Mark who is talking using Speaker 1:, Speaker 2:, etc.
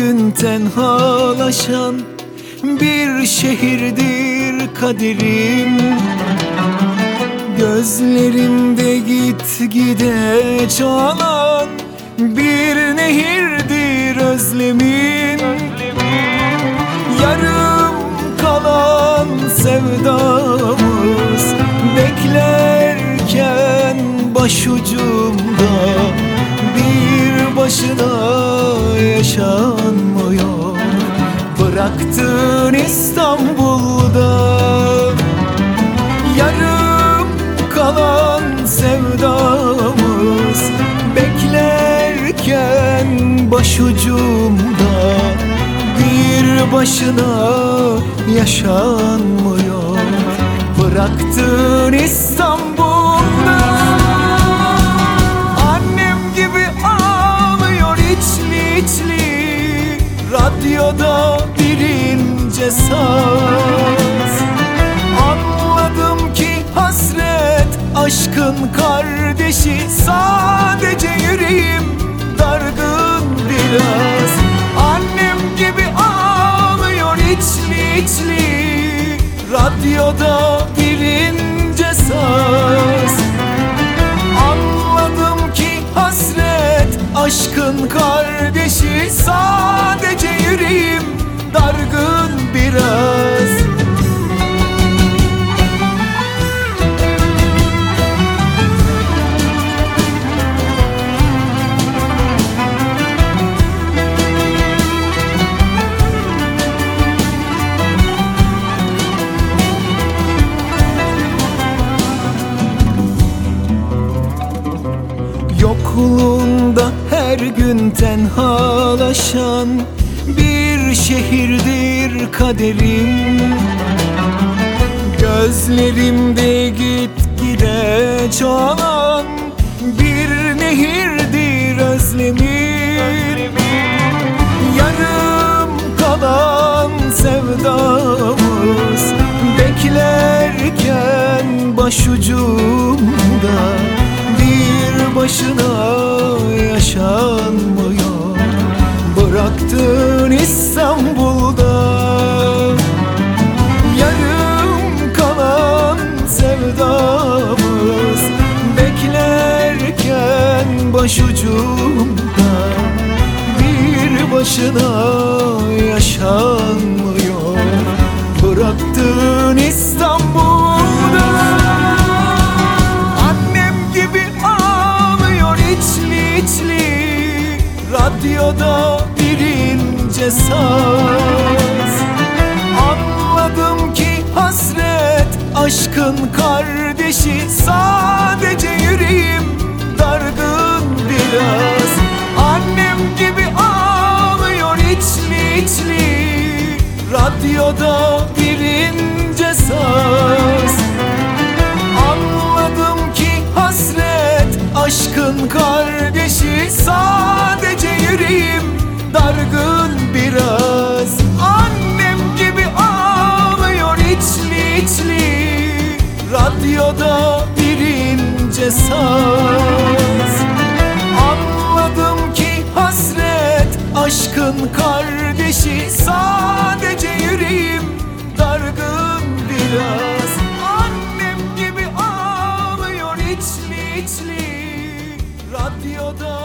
Speaker 1: gün tenhalaşan bir şehirdir kaderim. Gözlerimde gitgide çoğalan bir nehirdir özlemin. Yarım kalan sevdamız beklerken başucumda bir başına yaşanmıyor. Bıraktın İstanbul'da yarım kalan sevdamız beklerken başucumda bir başına yaşanmıyor. Bıraktın İstanbul'da. Annem gibi ağlıyor içli içli, radyoda bir ince saz. Anladım ki hasret aşkın kardeşi, sadece yüreğim dargın biraz. Annem gibi ağlıyor içli içli, radyoda bir ince saz. Anladım ki hasret aşkın kardeşi, sadece yüreğim dargın biraz. Yokluğunda her gün tenhalaşan bir şehirdir kaderim. Gözlerimde gitgide çoğalan bir nehirdir özlemim. Yarım kalan sevdamız beklerken başucumda bir başına yaşanmıyor. Bıraktın İstanbul'da yarım kalan sevdamız beklerken başucumda bir başına yaşanmıyor. Bıraktın İstanbul'da. Annem gibi ağlıyor içli içli, radyoda bir ince saz. Anladım ki hasret aşkın kardeşi, sadece yüreğim dargın biraz. Annem gibi ağlıyor içli içli, radyoda bir ince saz. Anladım ki hasret aşkın kardeşi, sadece yüreğim dargın biraz. Annem gibi ağlıyor içli içli, radyoda bir ince saz. Anladım ki hasret aşkın kardeşi, sadece yüreğim dargın biraz. Annem gibi ağlıyor içli içli, radyoda